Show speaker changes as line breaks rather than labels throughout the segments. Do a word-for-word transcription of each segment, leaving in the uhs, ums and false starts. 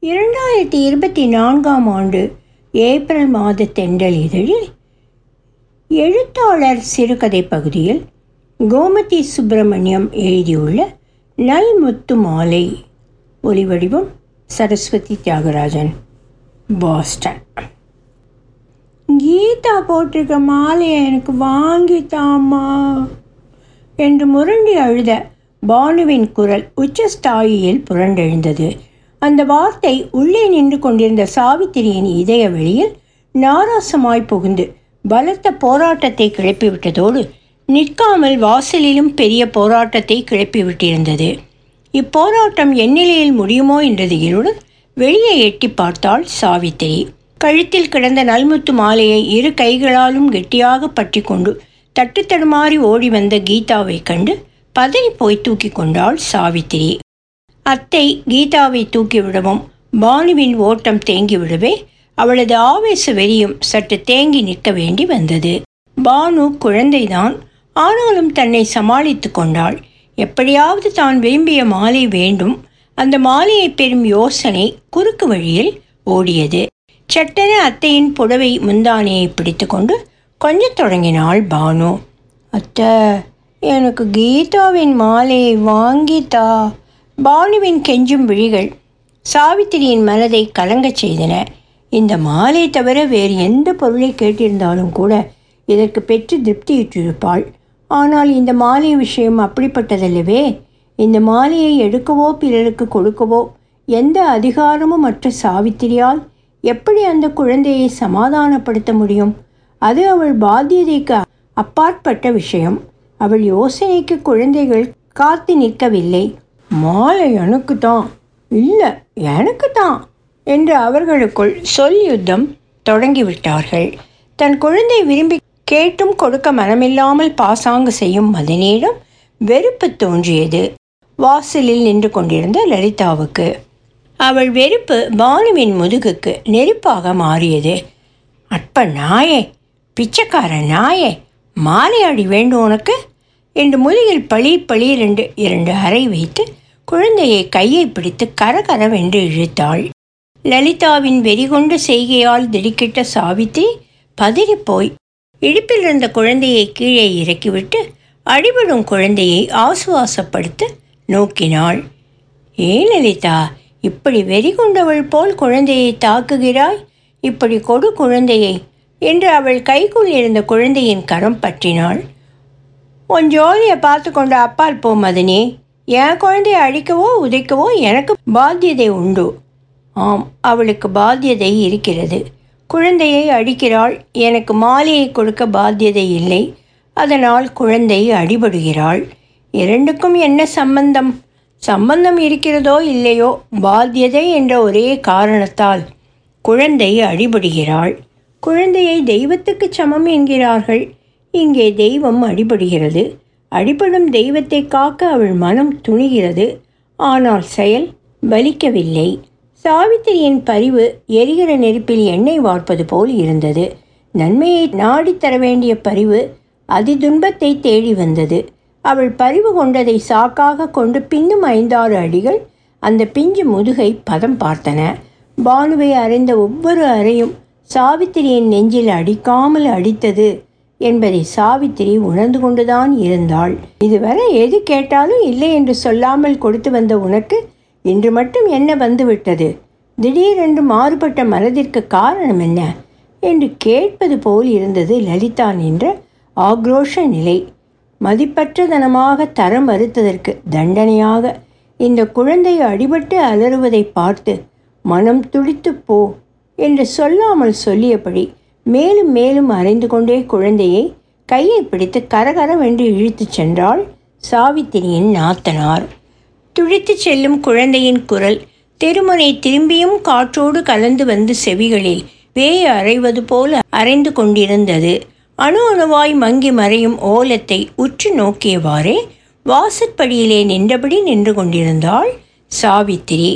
இரண்டாயிரத்தி இருபத்தி நான்காம் ஆண்டு ஏப்ரல் மாத தென்றல் இதழில் எழுத்தாளர் சிறுகதை பகுதியில் கோமதி சுப்பிரமணியம் எழுதியுள்ள நல்முத்து மாலை. ஒலிவடிவம் சரஸ்வதி தியாகராஜன், பாஸ்டன். கீதா போட்டிருக்க மாலையை எனக்கு வாங்கித்தாமா என்று முரண்டி அழுத பானுவின் குரல் உச்சஸ்தாயியில் புரண்டெழுந்தது. அந்த வார்த்தை உள்ளே நின்று கொண்டிருந்த சாவித்திரியின் இதய வெளியில் நாராசமாய் புகுந்து பலத்த போராட்டத்தை கிளப்பிவிட்டதோடு நிற்காமல் வாசலிலும் பெரிய போராட்டத்தை கிளப்பிவிட்டிருந்தது. இப்போராட்டம் எந்நிலையில் முடியுமோ என்ற திகிலுடன் வெளியே எட்டி பார்த்தாள் சாவித்திரி. கழுத்தில் கிடந்த நல்முத்து மாலையை இரு கைகளாலும் கெட்டியாக பற்றி கொண்டு தட்டுத்தடுமாறி ஓடி வந்த கீதாவை கண்டு பதறி போய் தூக்கி கொண்டாள் சாவித்திரி. அத்தை கீதாவை தூக்கிவிடவும் பானுவின் ஓட்டம் தேங்கிவிடவே அவளது ஆவேச வெறியும் சற்று தேங்கி நிற்க வேண்டி வந்தது. பானு குழந்தைதான், ஆனாலும் தன்னை சமாளித்து கொண்டாள். எப்படியாவது தான் விரும்பிய மாலை வேண்டும். அந்த மாலையை பெறும் யோசனை குறுக்கு வழியில் ஓடியது. சட்டென அத்தையின் புடவை முந்தானையை பிடித்து கொண்டு கொஞ்சம் தொடங்கினாள் பானு. அத்தை, எனக்கு கீதாவின் மாலையை வாங்கித்தா. பானுவின் கெஞ்சும் விழிகள் சாவித்திரியின் மனதை கலங்கச் செய்தன. இந்த மாலை தவிர வேறு எந்த பொருளை கேட்டிருந்தாலும் கூட இதற்கு பெற்று திருப்தியிட்டிருப்பாள். ஆனால் இந்த மாலை விஷயம் அப்படிப்பட்டதல்லவே. இந்த மாலையை எடுக்கவோ பிறருக்கு கொடுக்கவோ எந்த அதிகாரமும் மற்ற சாவித்திரியால் எப்படி அந்த குழந்தையை சமாதானப்படுத்த முடியும்? அது அவள் பாத்தியதைக்கு அப்பாற்பட்ட விஷயம். அவள் யோசனைக்கு குழந்தைகள் காத்து நிற்கவில்லை. மாலை எனக்கு தான், இல்லை எனக்கு தான் என்று அவர்களுக்குள் சொல் யுத்தம் தொடங்கிவிட்டார்கள். தன் குழந்தை விரும்பி கேட்டும் கொடுக்க மனமில்லாமல் பாசாங்கு செய்யும் மதனியிடம் வெறுப்பு தோன்றியது வாசலில் நின்று கொண்டிருந்த லலிதாவுக்கு. அவள் வெறுப்பு பானுவின் முதுகுக்கு நெருப்பாக மாறியது. அற்ப நாயே, பிச்சைக்கார நாயே, மாலை அடி வேண்டும் உனக்கு என்று முதுகில் பளீர் பளீர் என்று இரண்டு அறை வைத்து குழந்தையை கையை பிடித்து கரகரவென்று இழுத்தாள். லலிதாவின் வெறிகொண்ட செய்கையால் திடுக்கிட்ட சாவித்திரி பதறிப்போய் இடுப்பில் இருந்த குழந்தையை கீழே இறக்கிவிட்டு அடிபடும் குழந்தையை ஆசுவாசப்படுத்த நோக்கினாள். ஏன் லலிதா, இப்படி வெறி கொண்டவள் போல் குழந்தையை தாக்குகிறாய்? இப்படி கொடு குழந்தையை என்று அவள் கைக்குள் இருந்த குழந்தையின் கரம் பற்றினாள். உன் ஜோலியை பார்த்து கொண்டு அப்பால் போ மதனி. என் குழந்தையை அடிக்கவோ உதைக்கவோ எனக்கு பாத்தியதை உண்டு. ஆம், அவளுக்கு பாத்தியதை இருக்கிறது. குழந்தையை அடிக்கிறாள். எனக்கு மாலையை கொடுக்க பாத்தியதை இல்லை. அதனால் குழந்தை அடிபடுகிறாள். இரண்டுக்கும் என்ன சம்பந்தம்? சம்பந்தம் இருக்கிறதோ இல்லையோ, பாத்தியதை என்ற ஒரே காரணத்தால் குழந்தை அடிபடுகிறாள். குழந்தையை தெய்வத்துக்கு சமம் என்கிறார்கள். இங்கே தெய்வம் அடிபடுகிறது. அடிபடும் தெய்வத்தை காக்க அவள் மனம் துணிகிறது. ஆனால் செயல் பலிக்கவில்லை. சாவித்திரியின் பரிவு எரிகிற நெருப்பில் எண்ணெய் வார்ப்பது போல் இருந்தது. நன்மையை நாடித்தர வேண்டிய பரிவு அதிதுன்பத்தை தேடி வந்தது. அவள் பரிவு கொண்டதை சாக்காக கொண்டு பின்னும் ஐந்தாறு அடிகள் அந்த பிஞ்சு முதுகை பதம் பார்த்தன. பானுவை அறைந்த ஒவ்வொரு அறையும் சாவித்திரியின் நெஞ்சில் அடிக்காமல் அடித்தது என்பதை சாவித்திரி உணர்ந்து கொண்டுதான் இருந்தாள். இதுவரை எது கேட்டாலும் இல்லை என்று சொல்லாமல் கொடுத்து வந்த உனக்கு இன்று மட்டும் என்ன வந்துவிட்டது? திடீரென்று மாறுபட்ட மனதிற்கு காரணம் என்ன என்று கேட்பது போல் இருந்தது லலிதா நின்ற ஆக்ரோஷ நிலை. மதிப்பற்றதனமாக தர மறுத்ததற்கு தண்டனையாக இந்த குழந்தை அடிபட்டு அலறுவதை பார்த்து மனம் துடித்து போ என்று சொல்லாமல் சொல்லியபடி மேலும் மேலும் அரைந்து கொண்டே குழந்தையை கையை பிடித்து கரகரவென்று இழுத்துச் சென்றாள் சாவித்திரியின் நாத்தனார். துடித்து செல்லும் குழந்தையின் குரல் தெருமுனை திரும்பியும் காற்றோடு கலந்து வந்து செவிகளில் வேய அறைவது போல அரைந்து கொண்டிருந்தது. அணு அணுவாய் மங்கி மறையும் ஓலத்தை உற்று நோக்கியவாறே வாசற்படியிலே நின்றபடி நின்று கொண்டிருந்தாள் சாவித்திரி.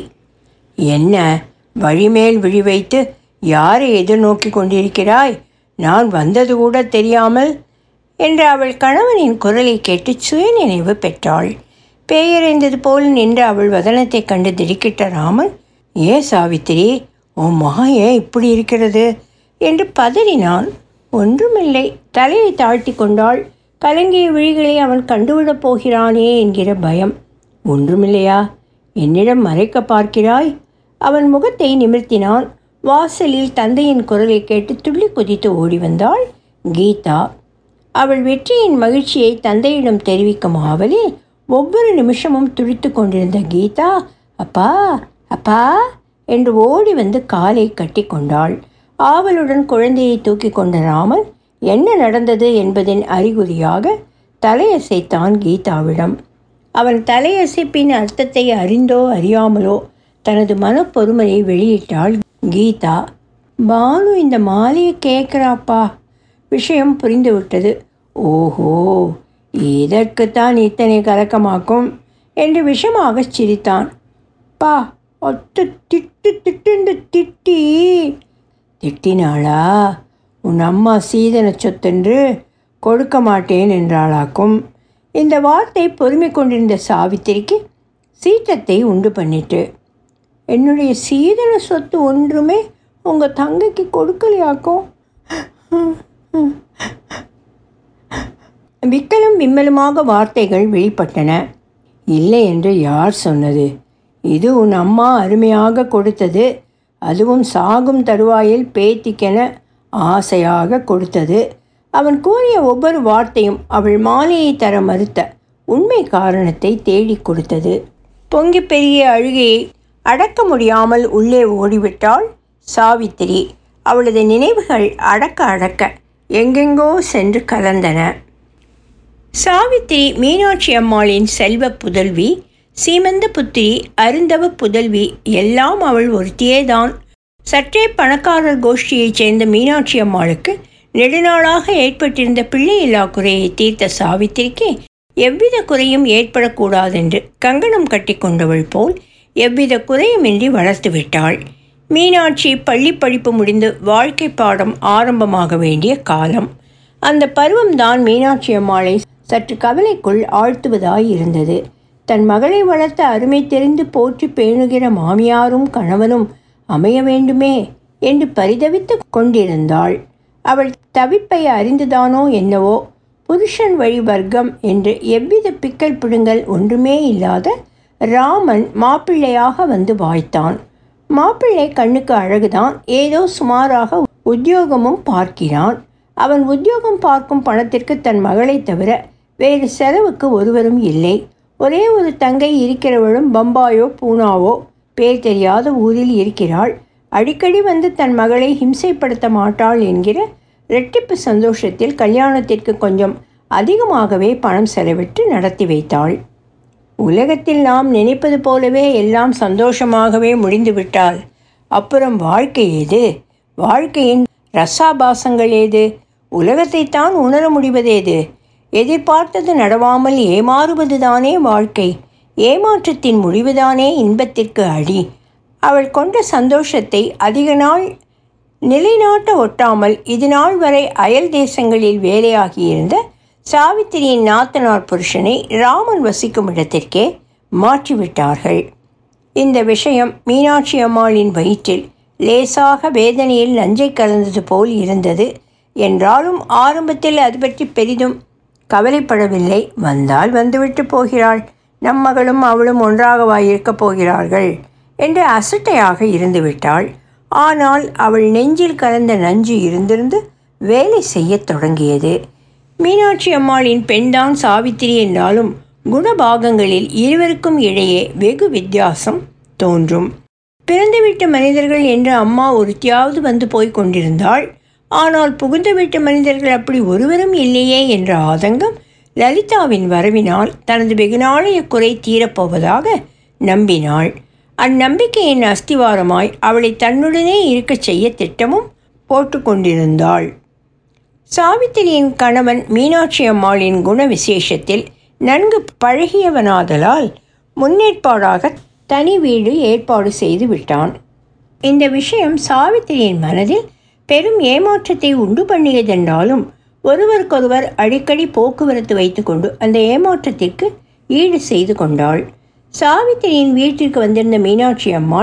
என்ன, வழிமேல் விழி வைத்து யாரை எதிர்நோக்கி கொண்டிருக்கிறாய்? நான் வந்தது கூட தெரியாமல் என்று அவள் கணவனின் குரலை கேட்டு சுயநினைவு பெற்றாள். பேயறைந்தது போல் நின்ற அவள் வதனத்தைக் கண்டு திடுக்கிட்ட ராமன், ஏன் சாவித்திரி, உன் மகன் ஏன் இப்படி இருக்கிறது என்று பதறினான். ஒன்றுமில்லை, தலையை தாழ்த்தி கொண்டாள். கலங்கிய விழிகளை அவன் கண்டுவிடப் போகிறானே என்கிற பயம். ஒன்றுமில்லையா, என்னிடம் மறைக்க பார்க்கிறாய்? அவன் முகத்தை நிமிர்த்தினான். வாசலில் தந்தையின் குரலை கேட்டு துள்ளி குதித்து ஓடி வந்தாள் கீதா. அவள் வெற்றியின் மகிழ்ச்சியை தந்தையிடம் தெரிவிக்கும் ஆவலில் ஒவ்வொரு நிமிஷமும் துடித்து கொண்டிருந்த கீதா, அப்பா அப்பா என்று ஓடி வந்து காலை கட்டி கொண்டாள். ஆவலுடன் குழந்தையை தூக்கி கொண்ட ராமன் என்ன நடந்தது என்பதின் அறிகுறியாக தலையசைத்தான் கீதாவிடம். அவன் தலையசைப்பின் அர்த்தத்தை அறிந்தோ அறியாமலோ தனது மனப்பொறுமையை வெளியிட்டாள் கீதா. பானு இந்த மாலையை கேட்குறாப்பா. விஷயம் புரிந்துவிட்டது. ஓஹோ, இதற்குத்தான் இத்தனை கலக்கமாக்கும் என்று விஷமாக சிரித்தான். பா, ஒத்து திட்டு திட்டுண்டு திட்டி. திட்டினாளா? உன் அம்மா சீதன சொத்தென்று கொடுக்க மாட்டேன் என்றாளாக்கும். இந்த வார்த்தை பொறுமை கொண்டிருந்த சாவித்திரிக்கு சீற்றத்தை உண்டு பண்ணிட்டு. என்னுடைய சீதன சொத்து ஒன்றுமே உங்கள் தங்கைக்கு கொடுக்கலையாக்கும். விக்கலும் விம்மலுமாக வார்த்தைகள் வெளிப்பட்டன. இல்லை என்று யார் சொன்னது? இது உன் அம்மா அருமையாக கொடுத்தது. அதுவும் சாகும் தருவாயில் பேத்திக்கென ஆசையாக கொடுத்தது. அவன் கூறிய ஒவ்வொரு வார்த்தையும் அவள் மாலையை தர மறுத்த உண்மை காரணத்தை தேடி கொடுத்தது. பொங்கி பெரிய அழுகையை அடக்க முடியாமல் உள்ளே ஓடிவிட்டாள் சாவித்திரி. அவளது நினைவுகள் அடக்க அடக்க எங்கெங்கோ சென்று கலந்தன. சாவித்திரி மீனாட்சி அம்மாளின் செல்வ புதல்வி, சீமந்த புத்திரி, அருந்தவ புதல்வி, எல்லாம் அவள் ஒருத்தியேதான். சற்றே பணக்காரர் கோஷ்டியைச் சேர்ந்த மீனாட்சி அம்மாளுக்கு நெடுநாளாக ஏற்பட்டிருந்த பிள்ளையில்லா குறையை தீர்த்த சாவித்திரிக்கு எவ்வித குறையும் ஏற்படக்கூடாதென்று கங்கணம் கட்டி கொண்டவள் போல் எவ்வித குறையுமின்றி வளர்த்து விட்டாள். மீனாட்சி பள்ளி படிப்பு முடிந்து வாழ்க்கை பாடம் ஆரம்பமாக வேண்டிய காலம். அந்த பருவம்தான் மீனாட்சி அம்மாளை சற்று கவலைக்குள் ஆழ்த்துவதாய் இருந்தது. தன் மகளை வளர்த்த அருமை தெரிந்து போற்றி பேணுகிற மாமியாரும் கணவனும் அமைய வேண்டுமே என்று பரிதவித்து கொண்டிருந்தாள். அவள் தவிப்பை அறிந்துதானோ என்னவோ, புருஷன் வழி வர்க்கம் என்று எவ்வித பிக்கல் பிடுங்கல் ஒன்றுமே இல்லாத ராமன் மாப்பிள்ளையாக வந்து வாய்த்தான். மாப்பிள்ளை கண்ணுக்கு அழகுதான், ஏதோ சுமாராக உத்தியோகமும் பார்க்கிறான். அவன் உத்தியோகம் பார்க்கும் பணத்திற்கு தன் மகளை தவிர வேறு செலவுக்கு ஒருவரும் இல்லை. ஒரே ஒரு தங்கை இருக்கிறவளும் பம்பாயோ பூனாவோ பேர் தெரியாத ஊரில் இருக்கிறாள். அடிக்கடி வந்து தன் மகளை ஹிம்சைப்படுத்த மாட்டாள் என்கிற இரட்டிப்பு சந்தோஷத்தில் கல்யாணத்திற்கு கொஞ்சம் அதிகமாகவே பணம் செலவிட்டு நடத்தி வைத்தாள். உலகத்தில் நாம் நினைப்பது போலவே எல்லாம் சந்தோஷமாகவே முடிந்துவிட்டால் அப்புறம் வாழ்க்கை ஏது? வாழ்க்கையின் ரசாபாசங்கள் ஏது? உலகத்தைத்தான் உணர முடிவதேது? எதிர்பார்த்தது நடவாமல் ஏமாறுவது தானே வாழ்க்கை. ஏமாற்றத்தின் முடிவுதானே இன்பத்திற்கு அடி. அவள் கொண்ட சந்தோஷத்தை அதிக நாள் நிலைநாட்ட ஒட்டாமல் இது நாள் வரை அயல் தேசங்களில் வேலையாகியிருந்த சாவித்திரியின் நாத்தனார் புருஷனை ராமன் வசிக்கும் இடத்திற்கே மாற்றிவிட்டார்கள். இந்த விஷயம் மீனாட்சி அம்மாளின் வயிற்றில் லேசாக வேதனையில் நஞ்சை கலந்தது போல் இருந்தது. என்றாலும் ஆரம்பத்தில் அது பற்றி பெரிதும் கவலைப்படவில்லை. வந்தால் வந்துவிட்டு போகிறாள், நம் மகளும் அவளும் ஒன்றாகவாயிருக்கப் போகிறார்கள் என்று அசட்டையாக இருந்துவிட்டாள். ஆனால் அவள் நெஞ்சில் கலந்த நஞ்சு இருந்திருந்து வேலை செய்யத் தொடங்கியது. மீனாட்சி அம்மாளின் பெண்தான் சாவித்திரி என்றாலும் குணபாகங்களில் இருவருக்கும் இடையே வெகு வித்தியாசம் தோன்றும். பிறந்துவிட்ட மனிதர்கள் என்று அம்மா ஒருத்தியாவது வந்து போய் கொண்டிருந்தாள். ஆனால் புகுந்த வீட்டு மனிதர்கள் அப்படி ஒருவரும் இல்லையே என்ற ஆதங்கம் லலிதாவின் வரவினால் தனது வெகுநாளைய குறை தீரப்போவதாக நம்பினாள். அந்நம்பிக்கையின் அஸ்திவாரமாய் அவளை தன்னுடனே இருக்கச் செய்ய திட்டமும் போட்டு கொண்டிருந்தாள். சாவித்திரியின் கணவன் மீனாட்சி அம்மாளின் குண விசேஷத்தில் நன்கு பழகியவனாதலால் முன்னேற்பாடாக தனி வீடு ஏற்பாடு செய்து விட்டான். இந்த விஷயம் சாவித்திரியின் மனதில் பெரும் ஏமாற்றத்தை உண்டு பண்ணியதென்றாலும் ஒருவருக்கொருவர் அடிக்கடி போக்குவரத்து வைத்துக்கொண்டு அந்த ஏமாற்றத்திற்கு ஈடு செய்து கொண்டாள். சாவித்திரியின் வீட்டிற்கு வந்திருந்த மீனாட்சி அம்மாள்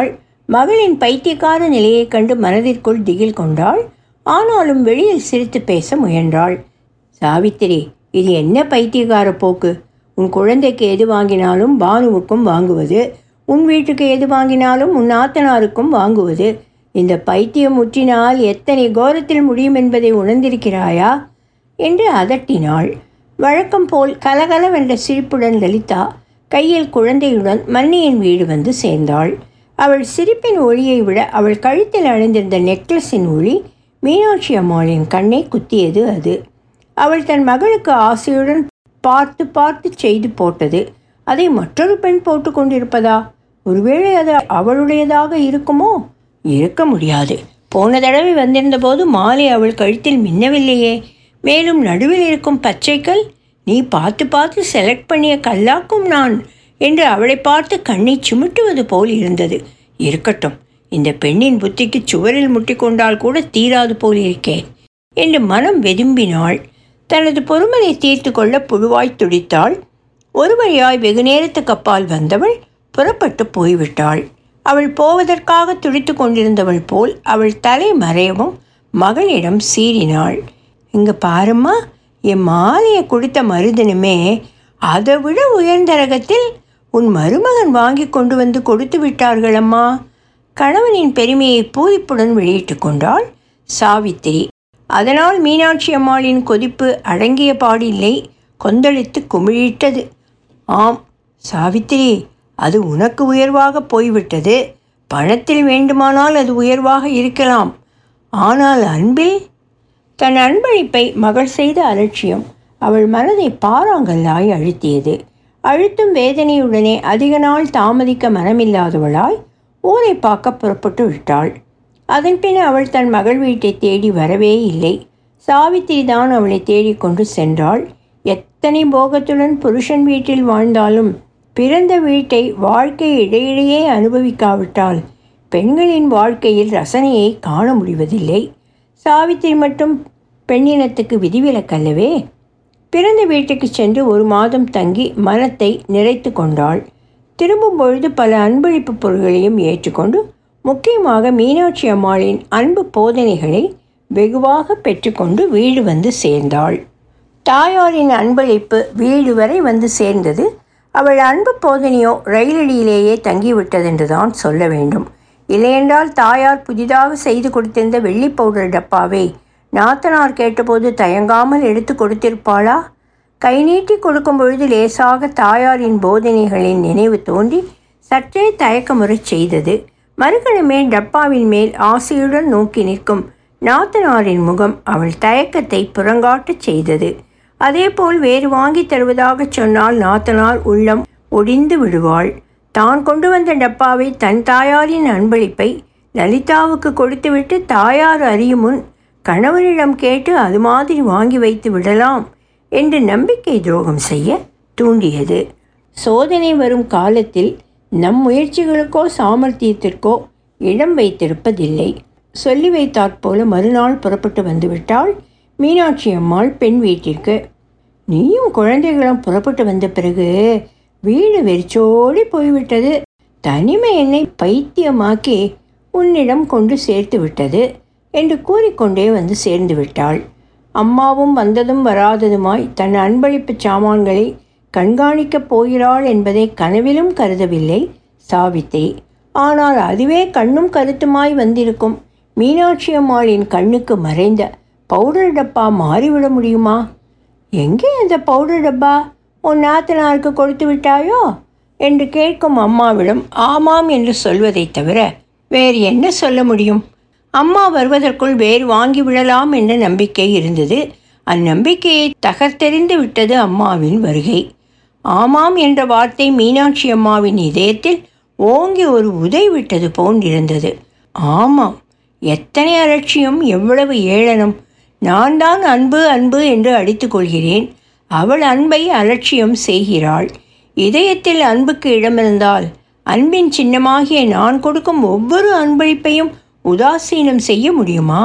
மகளின் பைத்தியக்கார நிலையைக் கண்டு மனதிற்குள் திகில் கொண்டாள். ஆனாலும் வெளியில் சிரித்து பேச முயன்றாள். சாவித்திரி, இது என்ன பைத்தியக்கார போக்கு? உன் குழந்தைக்கு எது வாங்கினாலும் பானுவுக்கும் வாங்குவது, உன் வீட்டுக்கு எது வாங்கினாலும் உன் நாத்தனாருக்கும் வாங்குவது. இந்த பைத்தியம் முற்றினால் எத்தனை கோரத்தில் முடியும் என்பதை உணர்ந்திருக்கிறாயா என்று அதட்டினாள். வழக்கம் போல் கலகலவென்ற சிரிப்புடன் லலிதா கையில் குழந்தையுடன் மன்னியின் வீடு வந்து சேர்ந்தாள். அவள் சிரிப்பின் ஒளியை விட அவள் கழுத்தில் அணிந்திருந்த நெக்லஸின் ஒளி மீனாட்சி அம்மாளின் கண்ணை குத்தியது. அது அவள் தன் மகளுக்கு ஆசையுடன் பார்த்து பார்த்து செய்து போட்டது. அதை மற்றொரு பெண் போட்டு கொண்டிருப்பதா? ஒருவேளை அது அவளுடையதாக இருக்குமோ? இருக்க முடியாது. போன தடவை வந்திருந்த போது மாலை அவள் கழுத்தில் மின்னவில்லையே. மேலும் நடுவில் இருக்கும் பச்சைக்கல் நீ பார்த்து பார்த்து செலக்ட் பண்ணிய கல்லாக்கும் நான் என்று அவளை பார்த்து கண்ணை சுமிட்டுவது போல் இருந்தது. இருக்கட்டும், இந்த பெண்ணின் புத்திக்கு சுவரில் முட்டிக்கொண்டால் கூட தீராது போல் இருக்கே என்று மனம் வெதும்பினாள். தனது பொறுமனை தீர்த்து கொள்ள புழுவாய் துடித்தாள். ஒரு வழியாய் வெகு நேரத்துக்கு அப்பால் வந்தவள் புறப்பட்டு போய்விட்டாள். அவள் போவதற்காக துடித்து கொண்டிருந்தவள் போல் அவள் தலை மறையவும் மகளிடம் சீறினாள். இங்கே பாரும்மா, என் மாலையை கொடுத்த மருதனுமே அதை விட உயர்ந்த ரகத்தில் உன் மருமகன் வாங்கி கொண்டு வந்து கொடுத்து விட்டார்களம்மா. கணவனின் பெருமையை பூரிப்புடன் வெளியிட்டு கொண்டாள் சாவித்திரி. அதனால் மீனாட்சி அம்மாளின் கொதிப்பு அடங்கிய பாடில்லை, கொந்தளித்து குமிழிட்டது. ஆம் சாவித்திரி, அது உனக்கு உயர்வாக போய்விட்டது. பணத்தில் வேண்டுமானால் அது உயர்வாக இருக்கலாம். ஆனால் அன்பில்? தன் அன்பளிப்பை மகள் செய்த அலட்சியம் அவள் மனதை பாறாங்கல்லாய் அழுத்தியது. அழுத்தும் வேதனையுடனே அதிக நாள் தாமதிக்க மனமில்லாதவளாய் ஊரை பார்க்க புறப்பட்டு விட்டாள். அதன்பின் அவள் தன் மகள் வீட்டை தேடி வரவே இல்லை. சாவித்திரி தான் அவளை தேடிக்கொண்டு சென்றாள். எத்தனை போகத்துடன் புருஷன் வீட்டில் வாழ்ந்தாலும் பிறந்த வீட்டை வாழ்க்கை இடையிடையே அனுபவிக்காவிட்டால் பெண்களின் வாழ்க்கையில் ரசனையை காண முடிவதில்லை. சாவித்திரி மட்டும் பெண்ணினத்துக்கு விதிவிலக்கல்லவே. பிறந்த வீட்டுக்கு சென்று ஒரு மாதம் தங்கி மனத்தை நிறைத்து கொண்டாள். திரும்பும் பொழுது பல அன்பளிப்பு பொருள்களையும் ஏற்றுக்கொண்டு முக்கியமாக மீனாட்சி அம்மாளின் அன்பு போதனைகளை வெகுவாக பெற்றுக்கொண்டு வீடு வந்து சேர்ந்தாள். தாயாரின் அன்பளிப்பு வீடு வரை வந்து சேர்ந்தது. அவள் அன்பு போதனையோ ரயிலடியிலேயே தங்கிவிட்டதென்று தான் சொல்ல வேண்டும். இல்லையென்றால் தாயார் புதிதாக செய்து கொடுத்திருந்த வெள்ளி பவுடர் டப்பாவை நாத்தனார் கேட்டபோது தயங்காமல் எடுத்து கொடுத்திருப்பாளா? கை நீட்டி கொடுக்கும் பொழுது லேசாக தாயாரின் போதனைகளின் நினைவு தோன்றி சற்றே தயக்கமுறச் செய்தது. மறுகணமே டப்பாவின் மேல் ஆசையுடன் நோக்கி நிற்கும் நாத்தனாரின் முகம் அவள் தயக்கத்தை புறங்காட்டச் செய்தது. அதேபோல் வேறு வாங்கி தருவதாக சொன்னால் நாத்தனார் உள்ளம் ஒடிந்து விடுவாள். தான் கொண்டு வந்த டப்பாவை தன் தாயாரின் அன்பளிப்பை லலிதாவுக்கு கொடுத்துவிட்டு தாயார் அறியும் முன் கணவனிடம் கேட்டு அது மாதிரி வாங்கி வைத்து விடலாம் என்று நம்பிக்கை துரோகம் செய்ய தூண்டியது. சோதனை வரும் காலத்தில் நம் முயற்சிகளுக்கோ சாமர்த்தியத்திற்கோ இடம் வைத்திருப்பதில்லை. சொல்லி வைத்தாற்போல மறுநாள் புறப்பட்டு வந்துவிட்டாள் மீனாட்சி அம்மாள் பெண் வீட்டிற்கு. நீயும் குழந்தைகளும் புறப்பட்டு வந்த பிறகு வீடு வெறிச்சோடி போய்விட்டது. தனிமை என்னை பைத்தியமாக்கி உன்னிடம் கொண்டு சேர்த்து விட்டது என்று கூறிக்கொண்டே வந்து சேர்ந்து விட்டாள். அம்மாவும் வந்ததும் வராததுமாய் தன் அன்பளிப்பு சாமான்களை கண்காணிக்கப் போகிறாள் என்பதை கனவிலும் கருதவில்லை சாவித்திரி. ஆனால் அதுவே கண்ணும் கருத்துமாய் வந்திருக்கும் மீனாட்சி அம்மாளின் கண்ணுக்கு மறைந்த பவுடர் டப்பா மாறிவிட முடியுமா? எங்கே அந்த பவுடர் டப்பா? உன் நாத்தனாருக்கு கொடுத்து விட்டாயோ என்று கேட்கும் அம்மாவிடம் ஆமாம் என்று சொல்வதை தவிர வேறு என்ன சொல்ல முடியும்? அம்மா வருவதற்குள் வேறு வாங்கி விடலாம் என்ற நம்பிக்கை இருந்தது. அந்நம்பிக்கையை தகர்த்தெறிந்து விட்டது அம்மாவின் வருகை. ஆமாம் என்ற வார்த்தை மீனாட்சி அம்மாவின் இதயத்தில் ஓங்கி ஒரு உதை விட்டது போன்றிருந்தது. ஆமாம், எத்தனை அலட்சியம், எவ்வளவு ஏளனம்! நான் தான் அன்பு அன்பு என்று அடித்து கொள்கிறேன். அவள் அன்பை அலட்சியம் செய்கிறாள். இதயத்தில் அன்புக்கு இடமிருந்தால் அன்பின் சின்னமாகிய நான் கொடுக்கும் ஒவ்வொரு அன்பளிப்பையும் உதாசீனம் செய்ய முடியுமா?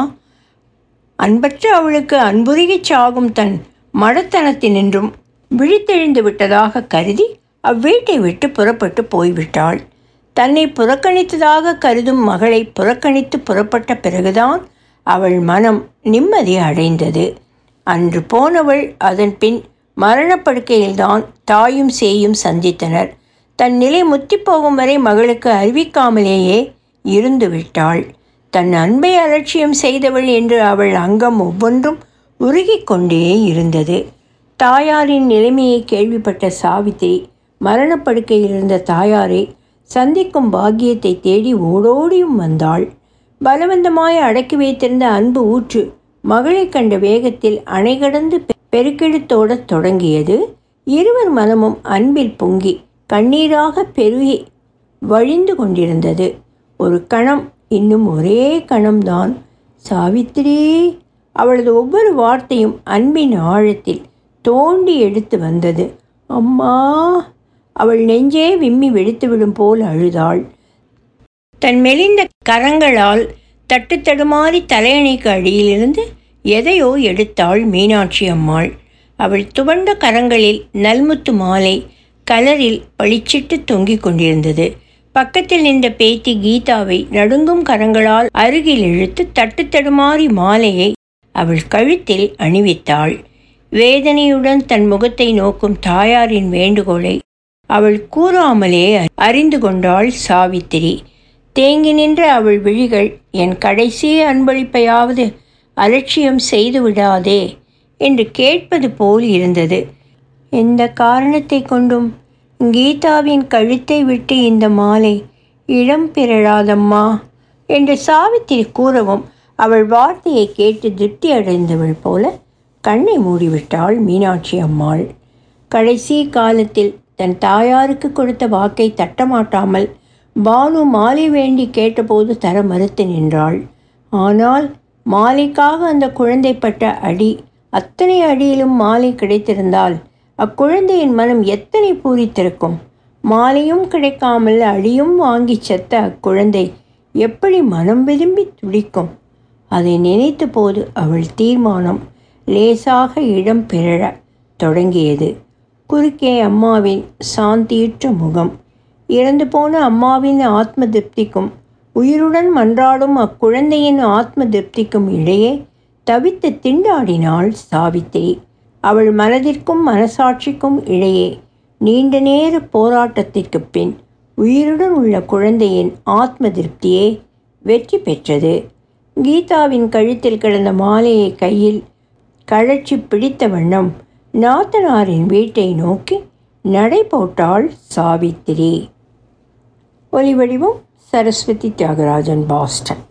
அன்பற்ற அவளுக்கு அன்புருகிச் சாகும் தன் மடத்தனத்தினின்றும் விழித்தெழுந்து விட்டதாக கருதி அவ்வீட்டை விட்டு புறப்பட்டு போய்விட்டாள். தன்னை புறக்கணித்ததாக கருதும் மகளை புறக்கணித்து புறப்பட்ட பிறகுதான் அவள் மனம் நிம்மதி அடைந்தது. அன்று போனவள் அதன் பின் மரணப்படுக்கையில்தான் தாயும் சேயும் சந்தித்தனர். தன் நிலை முத்திப்போகும் வரை மகளுக்கு அறிவிக்காமலேயே இருந்து விட்டாள். தன் அன்பை அலட்சியம் செய்தவள் என்று அவள் அங்கம் ஒவ்வொன்றும் உருகி கொண்டே இருந்தது. தாயாரின் நிலைமையை கேள்விப்பட்ட சாவித்திரி மரணப்படுக்கையில் இருந்த தாயாரை சந்திக்கும் பாக்கியத்தை தேடி ஓடோடியும் வந்தாள். பலவந்தமாய் அடக்கி வைத்திருந்த அன்பு ஊற்று மகளை கண்ட வேகத்தில் அணை கடந்து பெருக்கெடுத்தோடத் தொடங்கியது. இருவர் மனமும் அன்பில் பொங்கி கண்ணீராக பெருகி வழிந்து கொண்டிருந்தது. ஒரு கணம், இன்னும் ஒரே கணம்தான். சாவித்திரி! அவளது ஒவ்வொரு வார்த்தையும் அன்பின் ஆழத்தில் தோண்டி எடுத்து வந்தது. அம்மா! அவள் நெஞ்சே விம்மி வெடித்துவிடும் போல் அழுதாள். தன் மெலிந்த கரங்களால் தட்டு தடுமாறி தலையணைக்கு அடியிலிருந்து எதையோ எடுத்தாள் மீனாட்சி அம்மாள். அவள் துவண்ட கரங்களில் நல்முத்து மாலை கலரில் பளிச்சிட்டு தொங்கிக் கொண்டிருந்தது. பக்கத்தில் நின்ற பேத்தி கீதாவை நடுங்கும் கரங்களால் அருகில் இழுத்து தட்டு தடுமாறி மாலையை அவள் கழுத்தில் அணிவித்தாள். வேதனையுடன் தன் முகத்தை நோக்கும் தாயாரின் வேண்டுகோளை அவள் கூறாமலே அறிந்து கொண்டாள் சாவித்திரி. தேங்கி நின்ற அவள் விழிகள், என் கடைசி அன்பளிப்பையாவது அலட்சியம் செய்து விடாதே என்று கேட்பது போல் இருந்தது. எந்த காரணத்தை கொண்டும் கீதாவின் கழுத்தை விட்டு இந்த மாலை இடம் பெறலாதம்மா என்று சாவித்திரி கூறவும் அவள் வார்த்தையை கேட்டு திருப்தி அடைந்தவள் போல கண்ணை மூடிவிட்டாள் மீனாட்சி அம்மாள். கடைசி காலத்தில் தன் தாயாருக்கு கொடுத்த வாக்கை தட்டமாட்டாமல் பானு மாலை வேண்டி கேட்டபோது தர மறுத்து நின்றாள். ஆனால் மாலைக்காக அந்த குழந்தை பட்ட அடி, அத்தனை அடியிலும் மாலை கிடைத்திருந்தால் அக்குழந்தையின் மனம் எத்தனை பூரித்திருக்கும். மாலையும் கிடைக்காமல் அடியும் வாங்கி செத்த அக்குழந்தை எப்படி மனம் விரும்பி துடிக்கும். அதை நினைத்த போது அவள் தீர்மானம் லேசாக இடம் பெற தொடங்கியது. குறுக்கே அம்மாவின் சாந்தியுற்ற முகம், இறந்து போன அம்மாவின் ஆத்ம திருப்திக்கும் உயிருடன் மன்றாடும் அக்குழந்தையின் ஆத்ம திருப்திக்கும் இடையே தவித்து திண்டாடினாள் சாவித்திரி. அவள் மனதிற்கும் மனசாட்சிக்கும் இடையே நீண்ட நேர போராட்டத்திற்கு பின் உயிருடன் உள்ள குழந்தையின் ஆத்ம திருப்தியே வெற்றி பெற்றது. கீதாவின் கழுத்தில் கிடந்த மாலையை கையில் கழற்றி பிடித்த வண்ணம் நாத்தனாரின் வீட்டை நோக்கி நடை போட்டாள் சாவித்திரி. ஒலிவடிவம் சரஸ்வதி தியாகராஜன், பாஸ்டன்.